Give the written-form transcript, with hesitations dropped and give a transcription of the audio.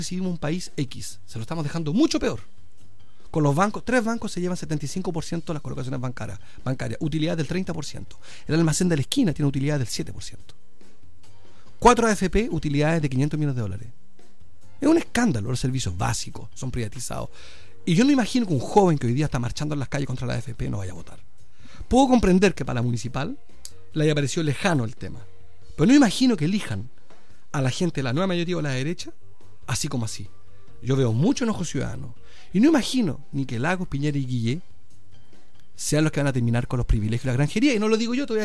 recibimos un país X, se lo estamos dejando mucho peor. Con los bancos, 3 bancos se llevan 75% de las colocaciones bancarias, utilidad del 30%. El almacén de la esquina tiene utilidad del 7%. 4 AFP, utilidades de $500 millones. Es un escándalo, los servicios básicos son privatizados. Y yo no imagino que un joven que hoy día está marchando en las calles contra la AFP no vaya a votar. Puedo comprender que para la municipal le haya parecido lejano el tema, pero no imagino que elijan a la gente de la nueva mayoría o la derecha así como así. Yo veo mucho enojo ciudadano y no imagino ni que Lagos, Piñera y Guillé sean los que van a terminar con los privilegios de la granjería. Y no lo digo yo, todavía